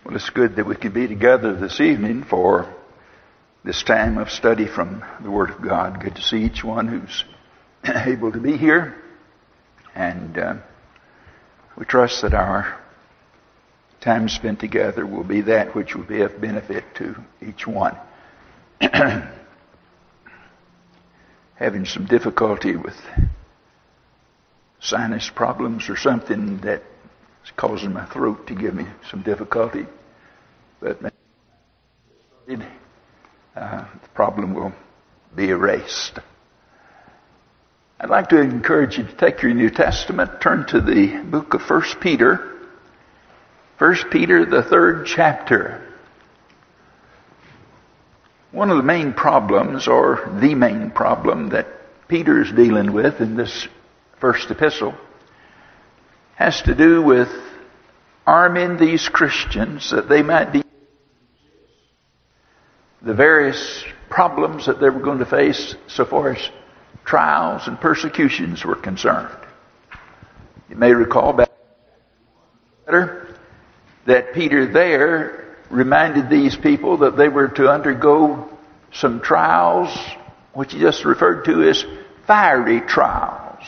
Well, it's good that we can be together this evening for this time of study from the Word of God. Good to see each one who's able to be here. And we trust that our time spent together will be that which will be of benefit to each one. Having some difficulty with sinus problems or something that is causing my throat to give me some difficulty. But the problem will be erased. I'd like to encourage you to take your New Testament, turn to the book of 1 Peter. 1 Peter, the 3rd chapter. One of the main problems, or the main problem that Peter is dealing with in this first epistle, has to do with arming these Christians that they might be the various problems that they were going to face so far as trials and persecutions were concerned. You may recall back that Peter there reminded these people that they were to undergo some trials, which he just referred to as fiery trials.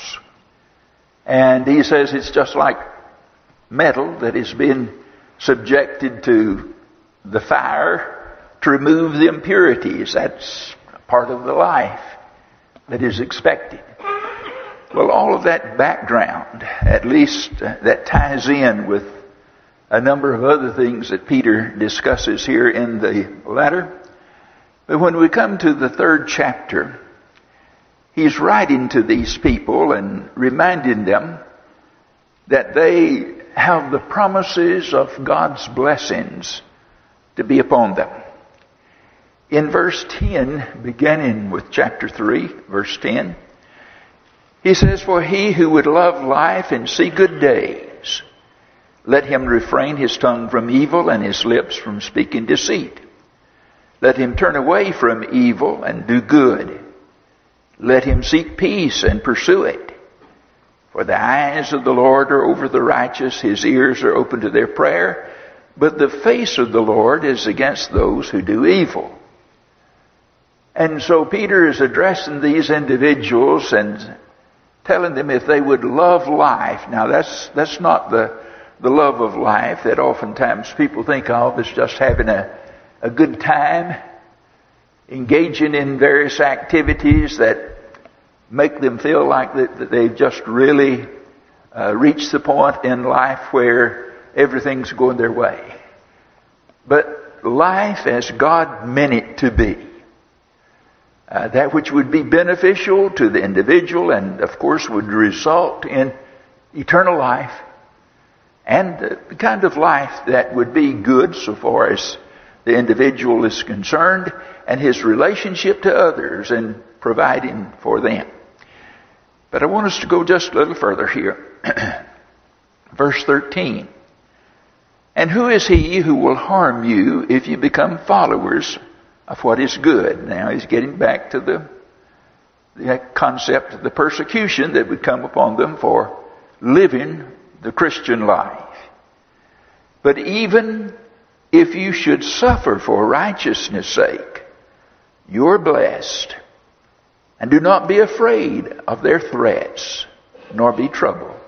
And he says it's just like metal that is being subjected to the fire to remove the impurities. That's part of the life that is expected. Well, all of that background, at least that ties in with a number of other things that Peter discusses here in the letter. But when we come to the 3rd chapter, he's writing to these people and reminding them that they have the promises of God's blessings to be upon them. In verse 10, beginning with chapter 3, verse 10, he says, "For he who would love life and see good days, let him refrain his tongue from evil and his lips from speaking deceit. Let him turn away from evil and do good. Let him seek peace and pursue it. For the eyes of the Lord are over the righteous, his ears are open to their prayer, but the face of the Lord is against those who do evil." And so Peter is addressing these individuals and telling them if they would love life. Now that's not the love of life that oftentimes people think of as just having a good time, engaging in various activities that make them feel like that they've just really reached the point in life where everything's going their way. But life as God meant it to be. That which would be beneficial to the individual and, of course, would result in eternal life. And the kind of life that would be good so far as the individual is concerned and his relationship to others and providing for them. But I want us to go just a little further here. Verse 13. "And who is he who will harm you if you become followers of what is good?" Now he's getting back to the concept of the persecution that would come upon them for living the Christian life. "But even if you should suffer for righteousness' sake, you're blessed. And do not be afraid of their threats, nor be troubled.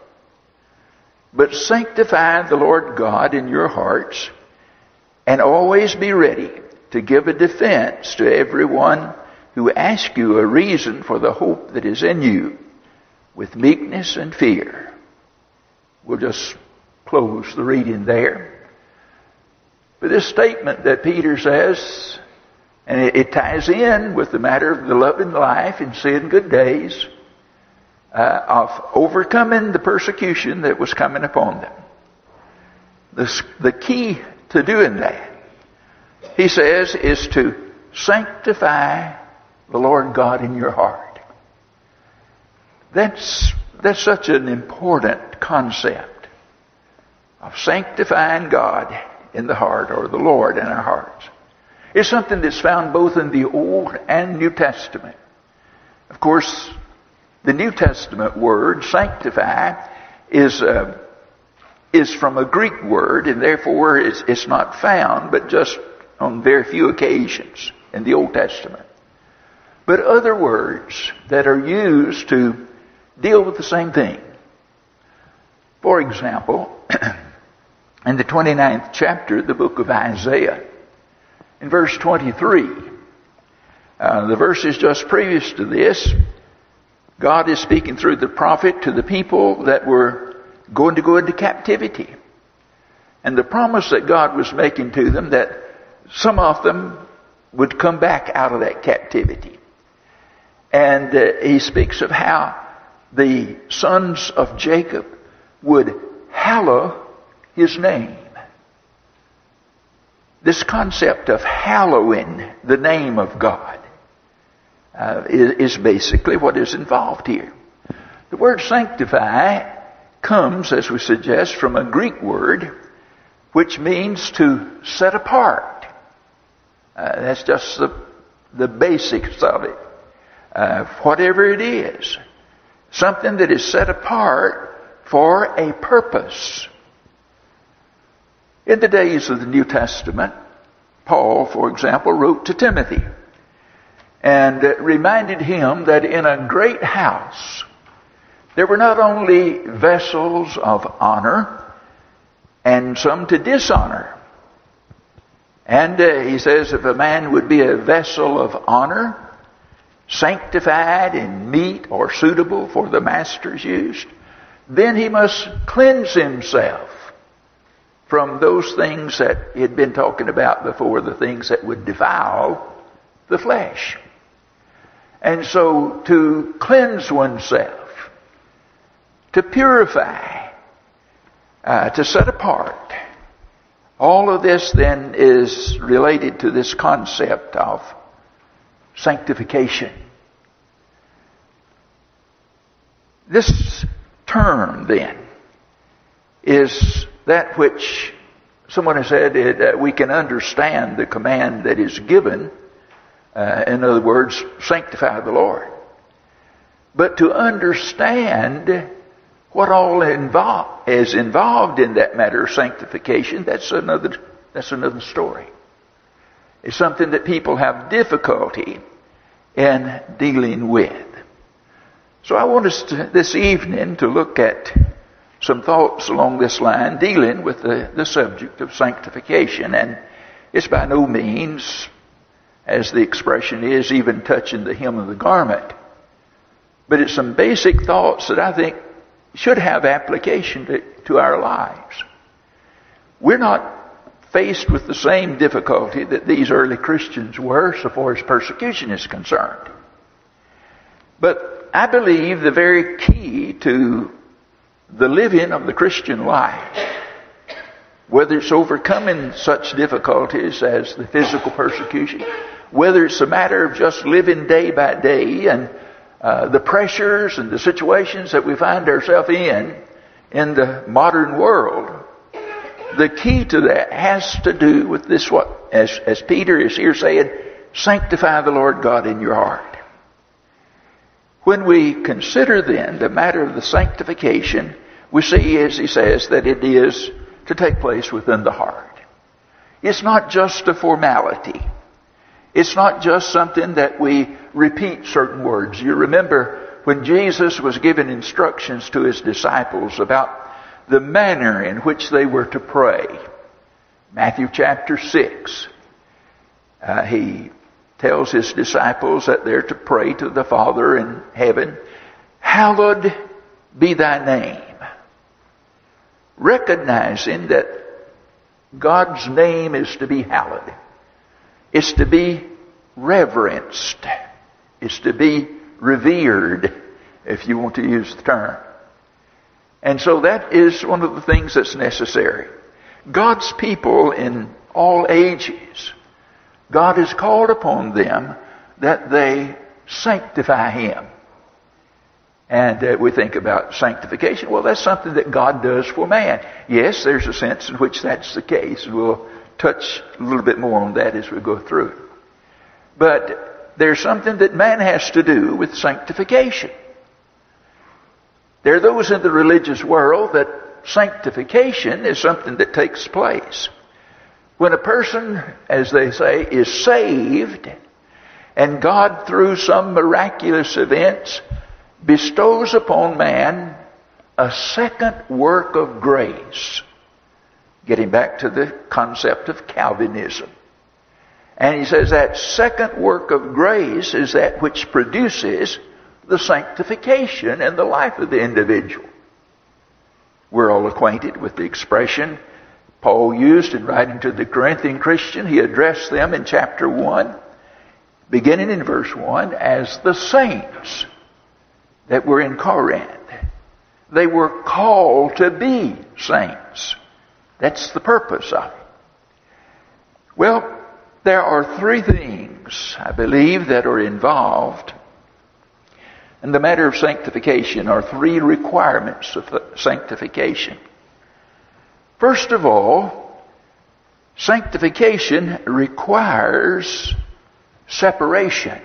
But sanctify the Lord God in your hearts, and always be ready to give a defense to everyone who asks you a reason for the hope that is in you, with meekness and fear." We'll just close the reading there. But this statement that Peter says, and it ties in with the matter of the loving life and seeing good days, of overcoming the persecution that was coming upon them. The key to doing that, he says, is to sanctify the Lord God in your heart. That's such an important concept of sanctifying God in the heart, or the Lord in our hearts. It's something that's found both in the Old and New Testament. Of course, the New Testament word, sanctify, is is from a Greek word, and therefore it's not found but just on very few occasions in the Old Testament. But other words that are used to deal with the same thing. For example, in the 29th chapter of the book of Isaiah, in verse 23, the verses just previous to this, God is speaking through the prophet to the people that were going to go into captivity. And the promise that God was making to them that some of them would come back out of that captivity. And he speaks of how the sons of Jacob would hallow his name. This concept of hallowing the name of God is basically what is involved here. The word sanctify comes, as we suggest, from a Greek word which means to set apart. That's just the basics of it. Whatever it is, something that is set apart for a purpose. In the days of the New Testament, Paul, for example, wrote to Timothy and reminded him that in a great house there were not only vessels of honor and some to dishonor. And he says if a man would be a vessel of honor, sanctified and meet or suitable for the master's use, then he must cleanse himself from those things that he had been talking about before, the things that would defile the flesh. And so to cleanse oneself, to purify, to set apart, all of this then is related to this concept of sanctification. This term then is that which someone has said we can understand the command that is given. In other words, sanctify the Lord. But to understand what all is involved in that matter of sanctification, that's another story. It's something that people have difficulty in dealing with. So I want us this evening to look at some thoughts along this line dealing with the subject of sanctification. And it's by no means, as the expression is, even touching the hem of the garment. But it's some basic thoughts that I think should have application to our lives. We're not faced with the same difficulty that these early Christians were so far as persecution is concerned. But I believe the very key to the living of the Christian life, whether it's overcoming such difficulties as the physical persecution, whether it's a matter of just living day by day and the pressures and the situations that we find ourselves in the modern world, the key to that has to do with this, as Peter is here saying, sanctify the Lord God in your heart. When we consider then the matter of the sanctification, we see, as he says, that it is to take place within the heart. It's not just a formality. It's not just something that we repeat certain words. You remember when Jesus was giving instructions to his disciples about the manner in which they were to pray. Matthew chapter 6. He tells his disciples that they're to pray to the Father in heaven, hallowed be thy name. Recognizing that God's name is to be hallowed. It's to be reverenced. It's to be revered, if you want to use the term. And so that is one of the things that's necessary. God's people in all ages, God has called upon them that they sanctify Him. And we think about sanctification. Well, that's something that God does for man. Yes, there's a sense in which that's the case. We'll touch a little bit more on that as we go through. But there's something that man has to do with sanctification. There are those in the religious world that sanctification is something that takes place. When a person, as they say, is saved, and God, through some miraculous events, bestows upon man a second work of grace. Getting back to the concept of Calvinism. And he says that second work of grace is that which produces the sanctification in the life of the individual. We're all acquainted with the expression Paul used in writing to the Corinthian Christian. He addressed them in chapter 1, beginning in verse 1, as the saints that were in Corinth. They were called to be saints. That's the purpose of it. Well, there are three things, I believe, that are involved in the matter of sanctification, or three requirements of sanctification. First of all, sanctification requires separation.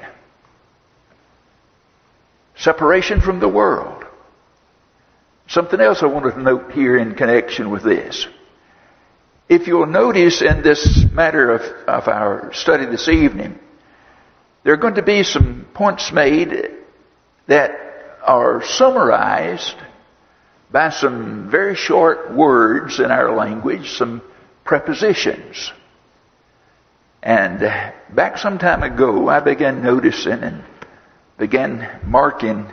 Separation from the world. Something else I wanted to note here in connection with this. If you'll notice in this matter of our study this evening, there are going to be some points made that are summarized by some very short words in our language, some prepositions. And back some time ago, I began noticing and began marking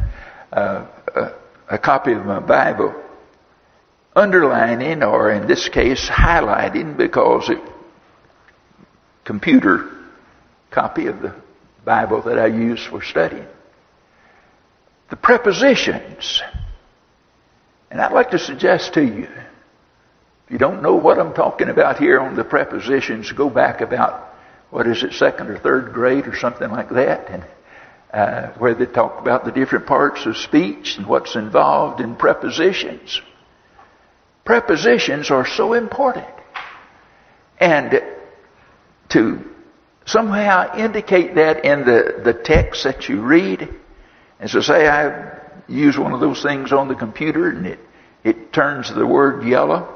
a copy of my Bible, underlining, or in this case highlighting, because it computer copy of the Bible that I use for studying, the prepositions. And I'd like to suggest to you, if you don't know what I'm talking about here on the prepositions, go back about, second or third grade or something like that, and where they talk about the different parts of speech and what's involved in prepositions. Prepositions are so important. And to somehow indicate that in the text that you read, as I say, I use one of those things on the computer and it turns the word yellow.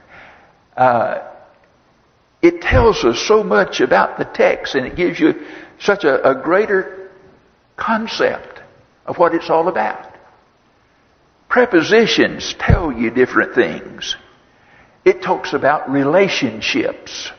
It tells us so much about the text, and it gives you such a greater concept of what it's all about. Prepositions tell you different things. It talks about relationships,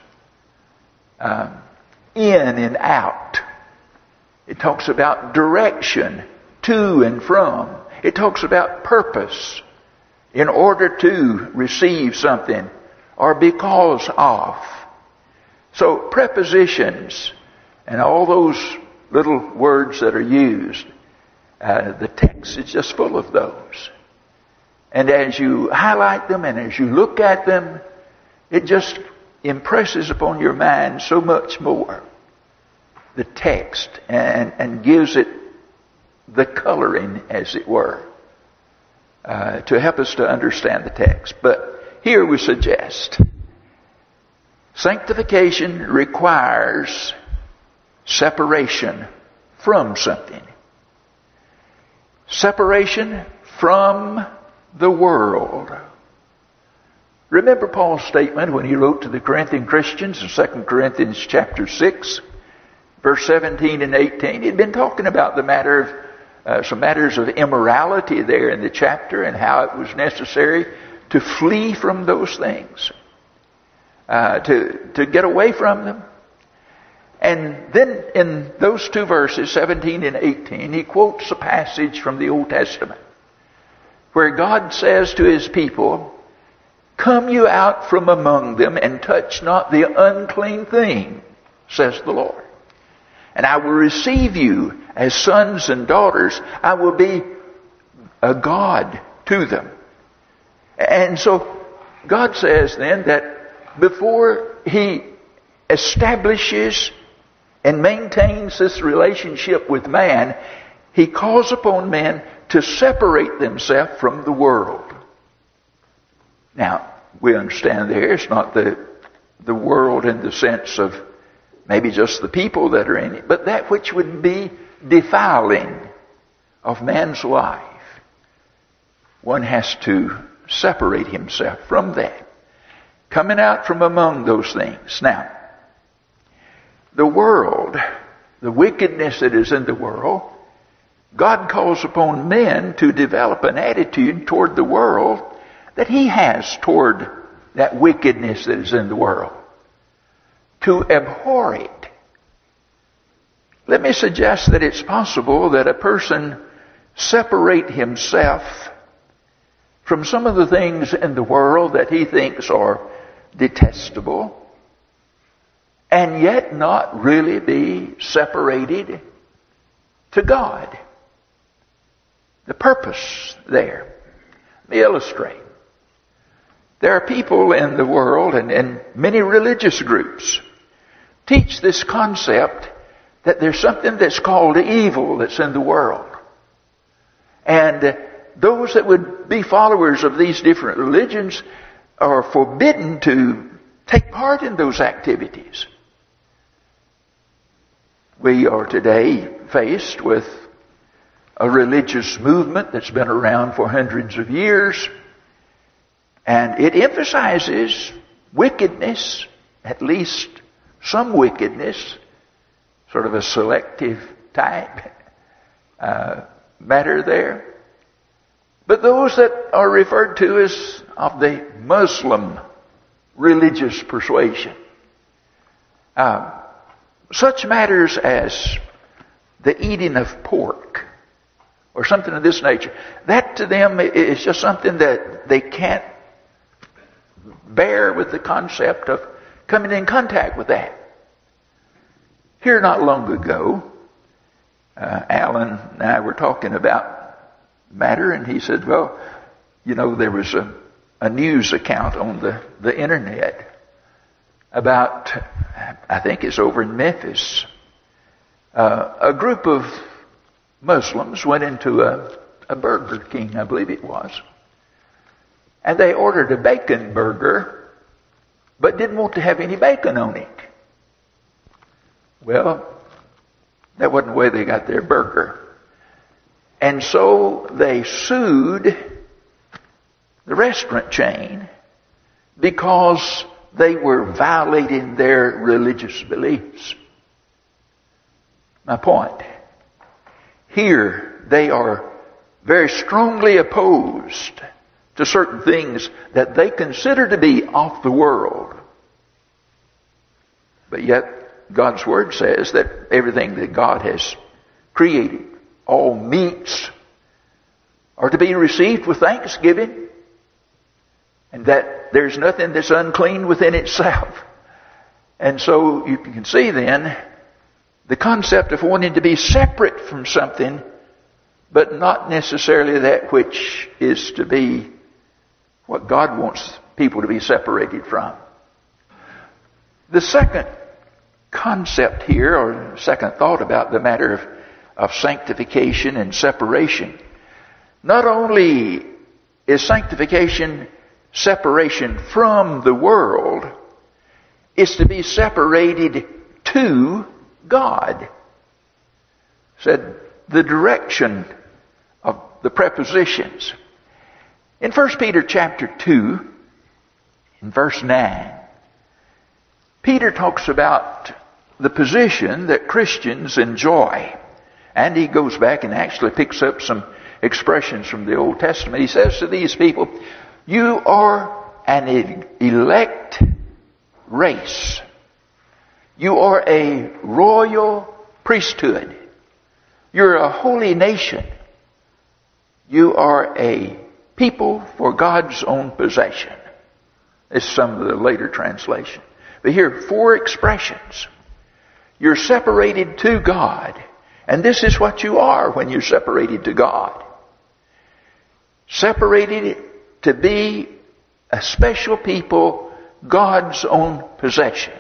in and out. It talks about direction, to and from. It talks about purpose, in order to receive something, or because of. So prepositions and all those little words that are used, the text is just full of those. And as you highlight them and as you look at them, it just impresses upon your mind so much more the text, and gives it the coloring, as it were, to help us to understand the text. But here we suggest sanctification requires separation from something. Separation from the world. Remember Paul's statement when he wrote to the Corinthian Christians in 2 Corinthians chapter 6, verse 17 and 18. He'd been talking about the matter of some matters of immorality there in the chapter, and how it was necessary to flee from those things, to get away from them. And then in those two verses, 17 and 18, he quotes a passage from the Old Testament where God says to His people, "Come you out from among them and touch not the unclean thing, says the Lord. And I will receive you as sons and daughters. I will be a God to them." And so God says then that before He establishes and maintains this relationship with man, He calls upon men to separate themselves from the world. Now, we understand there it's not the world in the sense of maybe just the people that are in it, but that which would be defiling of man's life. One has to separate himself from that. Coming out from among those things. Now, the world, the wickedness that is in the world, God calls upon men to develop an attitude toward the world that he has toward that wickedness that is in the world. To abhor it. Let me suggest that it's possible that a person separate himself from some of the things in the world that he thinks are detestable, and yet not really be separated to God. The purpose there. Let me illustrate. There are people in the world and many religious groups teach this concept that there's something that's called evil that's in the world. And those that would be followers of these different religions are forbidden to take part in those activities. We are today faced with a religious movement that's been around for hundreds of years, and it emphasizes wickedness, at least some wickedness, sort of a selective type matter there. But those that are referred to as of the Muslim religious persuasion, such matters as the eating of pork or something of this nature, that to them is just something that they can't bear with the concept of coming in contact with that. Here not long ago, Alan and I were talking about the matter, and he said, well, you know, there was a news account on the internet about, I think it's over in Memphis, a group of Muslims went into a Burger King, I believe it was, and they ordered a bacon burger, but didn't want to have any bacon on it. Well, that wasn't the way they got their burger. And so they sued the restaurant chain because they were violating their religious beliefs. My point. Here, they are very strongly opposed to certain things that they consider to be off the world. But yet, God's Word says that everything that God has created, all meats, are to be received with thanksgiving, and that there's nothing that's unclean within itself. And so you can see then the concept of wanting to be separate from something, but not necessarily that which is to be what God wants people to be separated from. The second concept here, or second thought about the matter of sanctification and separation. Not only is sanctification separation from the world, it's to be separated to God. Said the direction of the prepositions. In 1 Peter chapter 2, in verse 9, Peter talks about the position that Christians enjoy. And he goes back and actually picks up some expressions from the Old Testament. He says to these people, you are an elect race. You are a royal priesthood. You're a holy nation. You are a people for God's own possession. It's some of the later translation. But here, 4 expressions. You're separated to God. And this is what you are when you're separated to God. Separated to be a special people, God's own possession.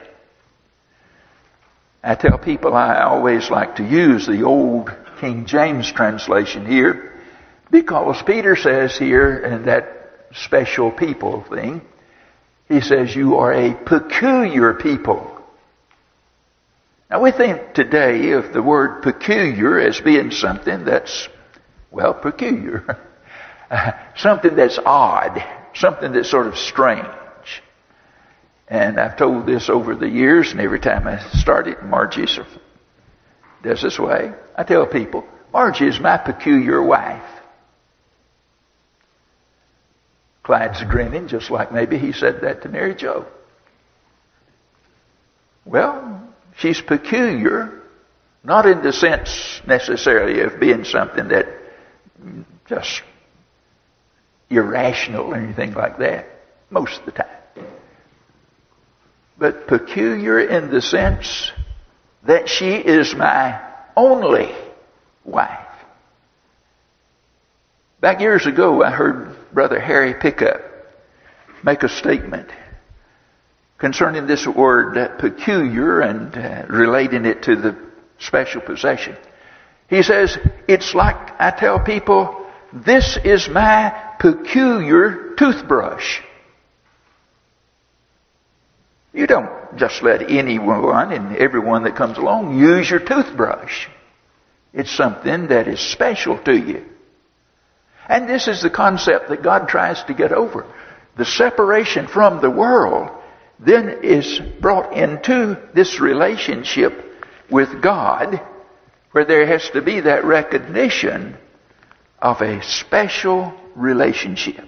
I tell people I always like to use the old King James translation here, because Peter says here in that special people thing, he says you are a peculiar people. Now we think today of the word peculiar as being something that's, well, peculiar. Something that's odd. something that's sort of strange. And I've told this over the years, and every time I start it, Margie does this way. I tell people, Margie is my peculiar wife. Clyde's grinning, just like maybe he said that to Mary Jo. Well, she's peculiar, not in the sense necessarily of being something that just irrational or anything like that, most of the time. But peculiar in the sense that she is my only wife. Back years ago, I heard Brother Harry Pickup make a statement concerning this word peculiar and relating it to the special possession. He says, it's like I tell people, this is my peculiar toothbrush. You don't just let anyone and everyone that comes along use your toothbrush. It's something that is special to you. And this is the concept that God tries to get over. The separation from the world then is brought into this relationship with God, where there has to be that recognition of a special relationship.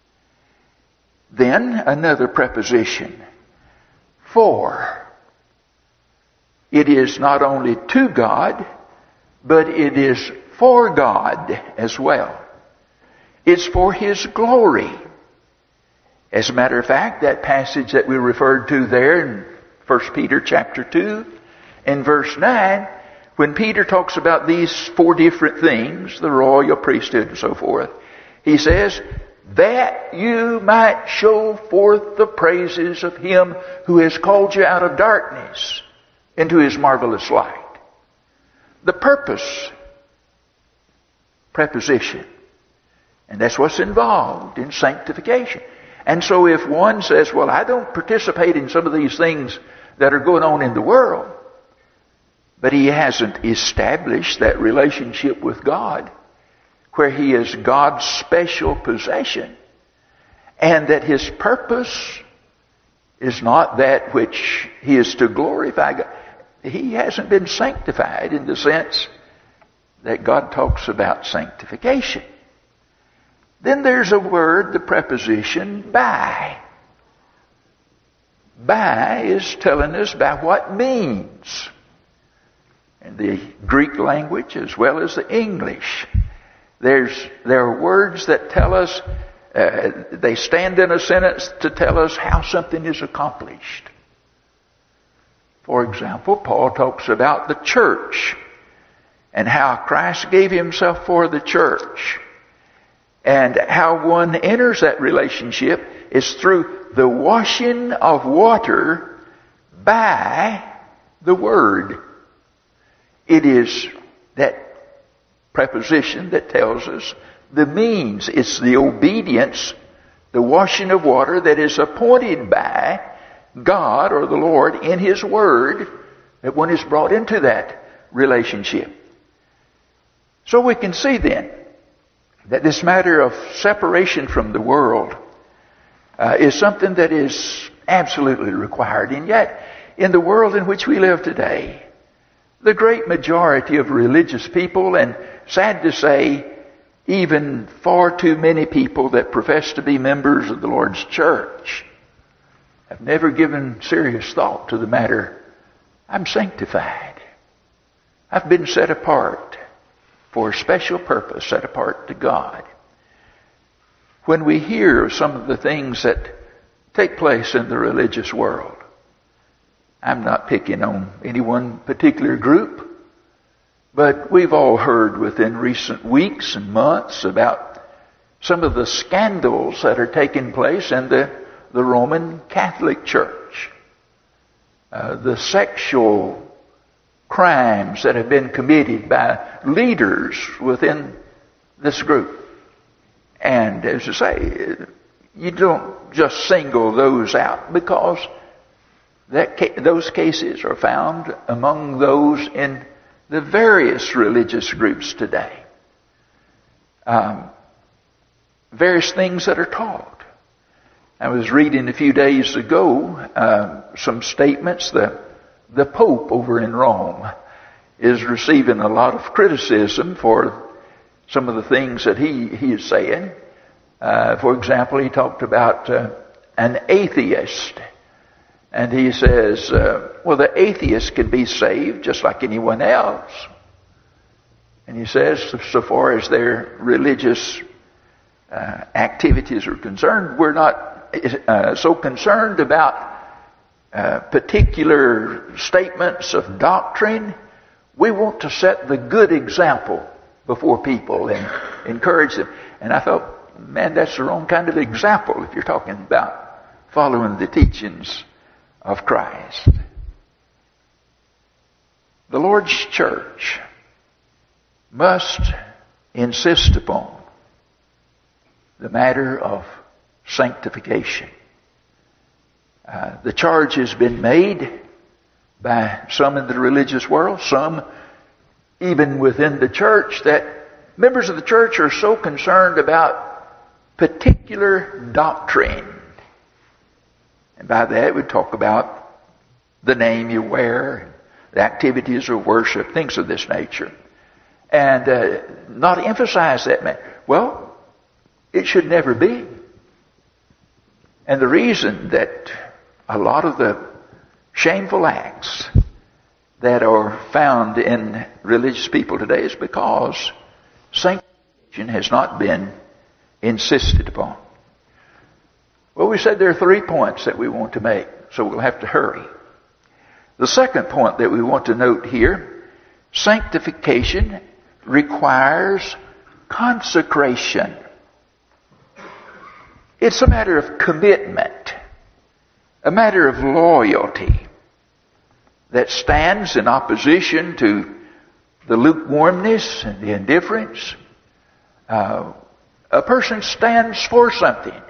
Then another preposition. For. It is not only to God, but it is for God as well. It's for His glory. As a matter of fact, that passage that we referred to there in 1 Peter chapter 2 and verse 9, when Peter talks about these four different things, the royal priesthood and so forth, he says, that you might show forth the praises of Him who has called you out of darkness into His marvelous light. The purpose, preposition. And that's what's involved in sanctification. And so if one says, well, I don't participate in some of these things that are going on in the world, but he hasn't established that relationship with God, where he is God's special possession, and that his purpose is not that which he is to glorify God. He hasn't been sanctified in the sense that God talks about sanctification. Then there's a word, the preposition by. By is telling us by what means. In the Greek language as well as the English, there are words that tell us, they stand in a sentence to tell us how something is accomplished. For example, Paul talks about the church and how Christ gave Himself for the church. And how one enters that relationship is through the washing of water by the Word. It is that preposition that tells us the means. It's the obedience, the washing of water that is appointed by God or the Lord in His Word, that one is brought into that relationship. So we can see then that this matter of separation from the world is something that is absolutely required. And yet, in the world in which we live today, the great majority of religious people, and sad to say, even far too many people that profess to be members of the Lord's church, have never given serious thought to the matter. I'm sanctified. I've been set apart for a special purpose, set apart to God. When we hear some of the things that take place in the religious world, I'm not picking on any one particular group, but we've all heard within recent weeks and months about some of the scandals that are taking place in the Roman Catholic Church. The sexual crimes that have been committed by leaders within this group. And as I say, you don't just single those out, because those cases are found among those in the various religious groups today. Various things that are taught. I was reading a few days ago some statements. The Pope over in Rome is receiving a lot of criticism for some of the things that he is saying. For example, he talked about an atheist. And he says, well, the atheist can be saved just like anyone else. And he says, so far as their religious activities are concerned, we're not so concerned about particular statements of doctrine. We want to set the good example before people and encourage them. And I thought, man, that's the wrong kind of example if you're talking about following the teachings of Christ. The Lord's church must insist upon the matter of sanctification. The charge has been made by some in the religious world, some even within the church, that members of the church are so concerned about particular doctrine. And by that we talk about the name you wear, the activities of worship, things of this nature. And not emphasize that matter. Well, it should never be. And the reason that a lot of the shameful acts that are found in religious people today is because sanctification has not been insisted upon. Well, we said there are 3 points that we want to make, so we'll have to hurry. The second point that we want to note here, sanctification requires consecration. It's a matter of commitment, a matter of loyalty that stands in opposition to the lukewarmness and the indifference. A person stands for something.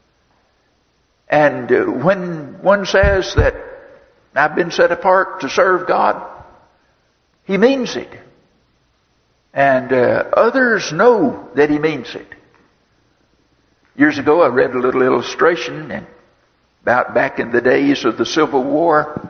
And when one says that I've been set apart to serve God, he means it. And others know that he means it. Years ago I read a little illustration about back in the days of the Civil War,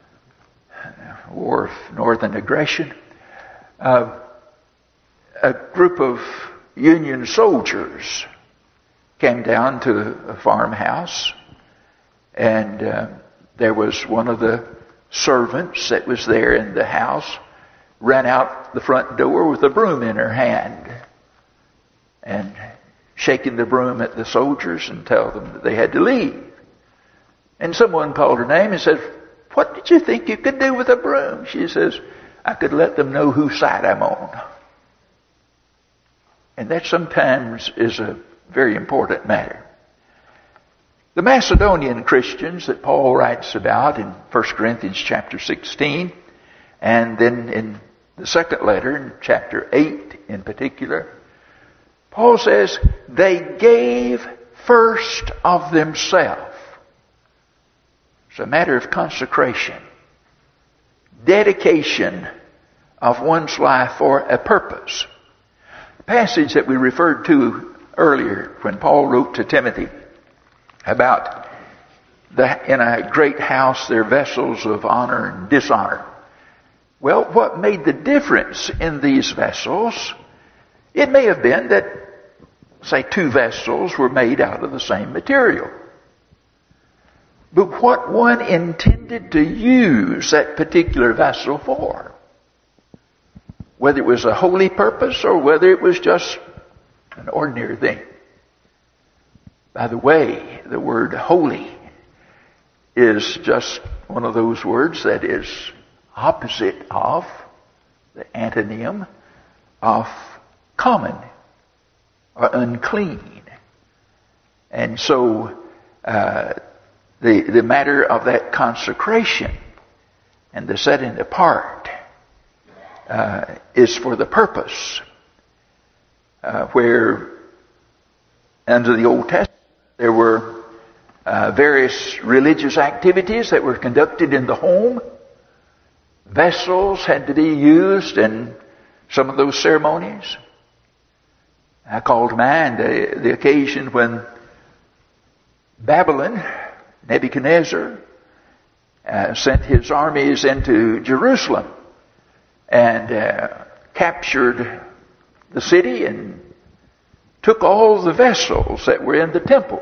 War of Northern Aggression. A group of Union soldiers came down to a farmhouse, and there was one of the servants that was there in the house, ran out the front door with a broom in her hand and shaking the broom at the soldiers and tell them that they had to leave. And someone called her name and said, "What did you think you could do with a broom?" She says, "I could let them know whose side I'm on." And that sometimes is a very important matter. The Macedonian Christians that Paul writes about in 1 Corinthians chapter 16, and then in the second letter, in chapter 8 in particular, Paul says, they gave first of themselves. It's a matter of consecration, dedication of one's life for a purpose. The passage that we referred to earlier when Paul wrote to Timothy about in a great house there are vessels of honor and dishonor. Well, what made the difference in these vessels? It may have been that, say, 2 vessels were made out of the same material. But what one intended to use that particular vessel for, whether it was a holy purpose or whether it was just an ordinary thing. By the way, the word holy is just one of those words that is opposite of the antonym of common or unclean. And so the matter of that consecration and the setting apart is for the purpose where under the Old Testament there were various religious activities that were conducted in the home. Vessels had to be used in some of those ceremonies. I call to mind the occasion when Babylon, Nebuchadnezzar, sent his armies into Jerusalem and captured the city and took all the vessels that were in the temple,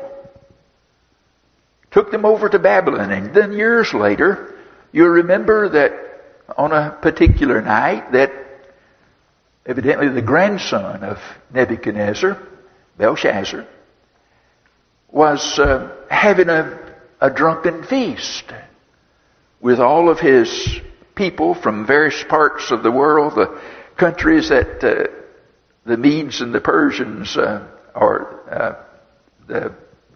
took them over to Babylon. And then years later, you remember that on a particular night that evidently the grandson of Nebuchadnezzar, Belshazzar, was having a drunken feast with all of his people from various parts of the world, the countries that the Medes and the Persians or the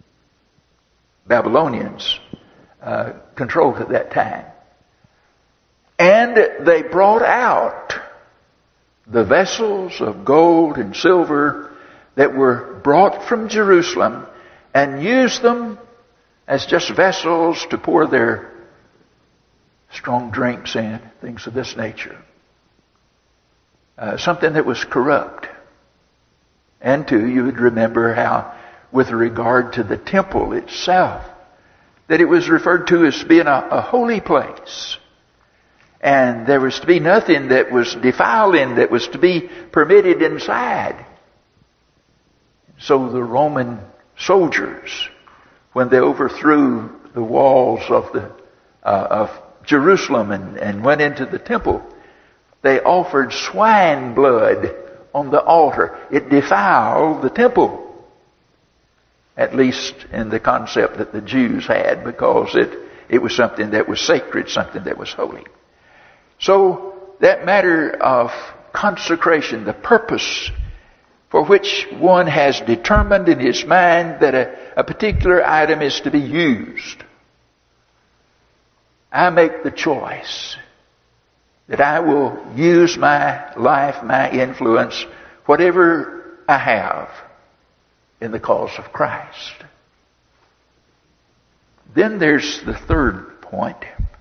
Babylonians controlled at that time. And they brought out the vessels of gold and silver that were brought from Jerusalem and used them as just vessels to pour their strong drinks in, things of this nature. Something that was corrupt. And too, you would remember how, with regard to the temple itself, that it was referred to as being a holy place. And there was to be nothing that was defiling, that was to be permitted inside. So the Roman soldiers, when they overthrew the walls of Jerusalem and went into the temple, they offered swine blood on the altar. It defiled the temple, at least in the concept that the Jews had, because it was something that was sacred, something that was holy. So that matter of consecration, the purpose for which one has determined in his mind that a particular item is to be used, I make the choice that I will use my life, my influence, whatever I have, in the cause of Christ. Then there's the third point.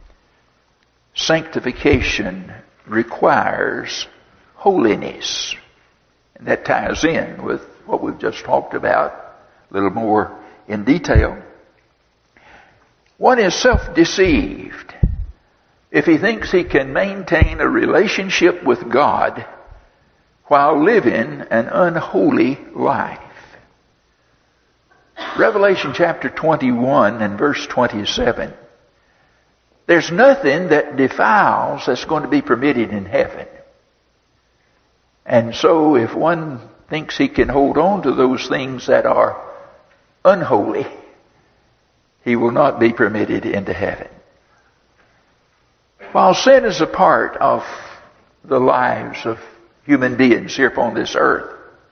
Sanctification requires holiness. And that ties in with what we've just talked about a little more in detail. One is self-deceived if he thinks he can maintain a relationship with God while living an unholy life. Revelation chapter 21 and verse 27. There's nothing that defiles that's going to be permitted in heaven. And so if one thinks he can hold on to those things that are unholy, he will not be permitted into heaven. While sin is a part of the lives of human beings here upon this earth,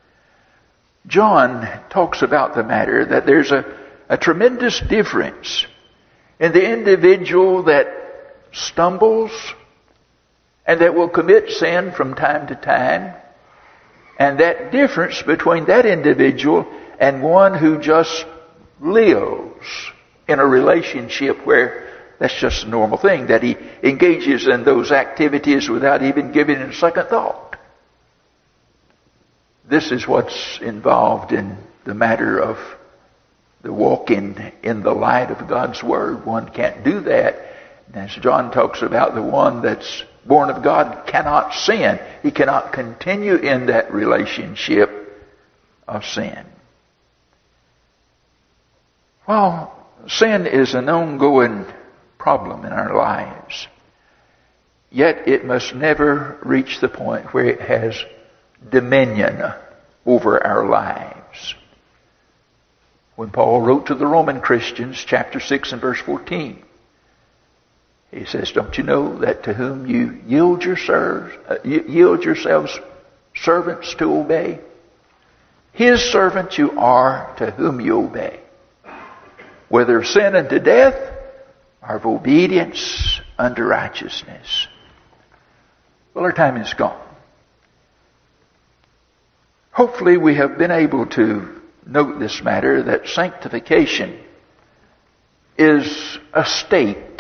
John talks about the matter that there's a tremendous difference in the individual that stumbles and that will commit sin from time to time, and that difference between that individual and one who just lives in a relationship where that's just a normal thing, that he engages in those activities without even giving it a second thought. This is what's involved in the matter of the walking in the light of God's Word. One can't do that. As John talks about, the one that's born of God cannot sin. He cannot continue in that relationship of sin. While sin is an ongoing problem in our lives, yet it must never reach the point where it has dominion over our lives. When Paul wrote to the Roman Christians, chapter 6 and verse 14, he says, don't you know that to whom you yield yourselves servants to obey, his servants you are to whom you obey, whether of sin unto death or of obedience unto righteousness. Well, our time is gone. Hopefully we have been able to note this matter, that sanctification is a state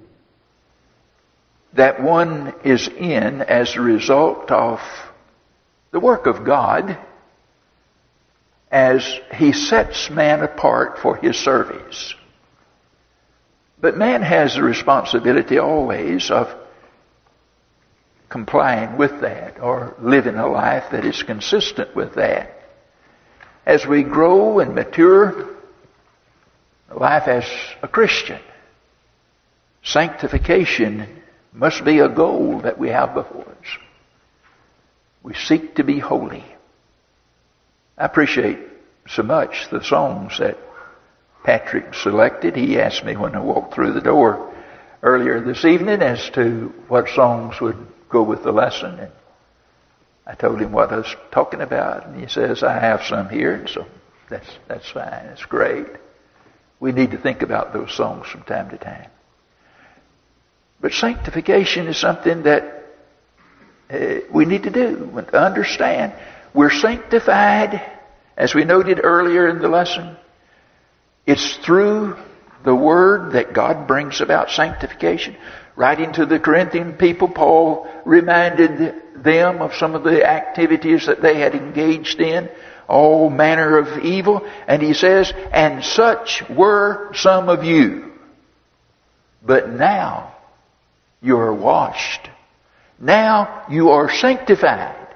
that one is in as a result of the work of God as He sets man apart for His service. But man has the responsibility always of complying with that or living a life that is consistent with that. As we grow and mature, life as a Christian, sanctification must be a goal that we have before us. We seek to be holy. I appreciate so much the songs that Patrick selected. He asked me when I walked through the door earlier this evening as to what songs would go with the lesson. And I told him what I was talking about. And he says, I have some here. And so that's fine. That's great. We need to think about those songs from time to time. But sanctification is something that we need to do, to understand. We're sanctified, as we noted earlier in the lesson. It's through the Word that God brings about sanctification. Writing to the Corinthian people, Paul reminded them of some of the activities that they had engaged in, all manner of evil. And he says, and such were some of you. But now you are washed. Now you are sanctified.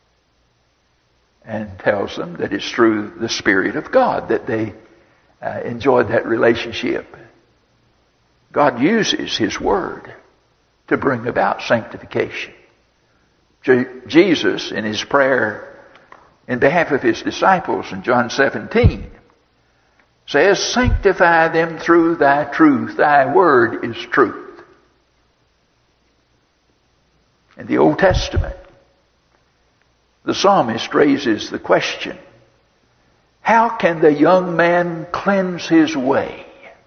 And tells them that it's through the Spirit of God that they enjoyed that relationship. God uses His Word to bring about sanctification. Jesus, in His prayer in behalf of His disciples in John 17, says, sanctify them through Thy truth. Thy Word is truth. In the Old Testament, the psalmist raises the question, how can the young man cleanse his way?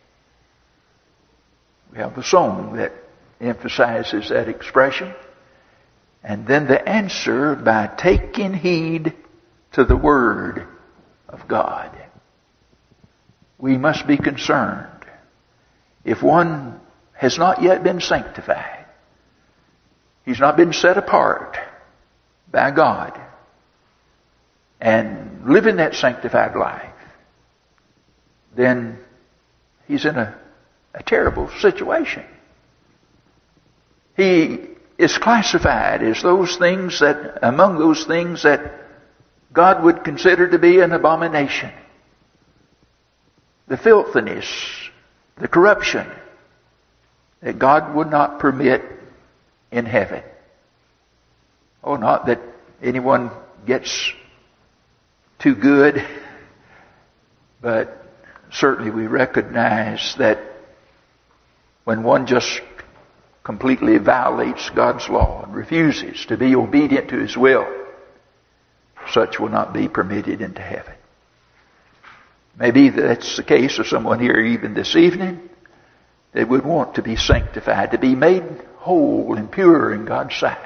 We have a song that emphasizes that expression. And then the answer, by taking heed to the Word of God. We must be concerned. If one has not yet been sanctified, he's not been set apart by God, and living that sanctified life, then he's in a terrible situation. He is classified as among those things that God would consider to be an abomination. The filthiness, the corruption that God would not permit in heaven. Oh, not that anyone gets too good, but certainly we recognize that when one just completely violates God's law and refuses to be obedient to His will, such will not be permitted into heaven. Maybe that's the case of someone here even this evening that would want to be sanctified, to be made whole and pure in God's sight.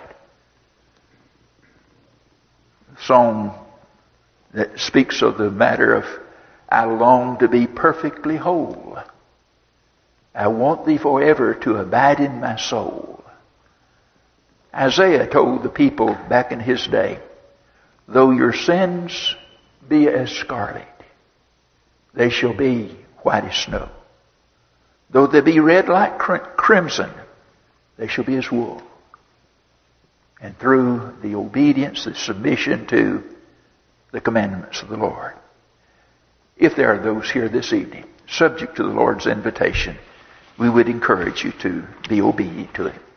The song that speaks of the matter of, I long to be perfectly whole. I want Thee forever to abide in my soul. Isaiah told the people back in his day, though your sins be as scarlet, they shall be white as snow. Though they be red like crimson, they shall be as wool. And through the obedience, the submission to the commandments of the Lord. If there are those here this evening, subject to the Lord's invitation, we would encourage you to be obedient to it.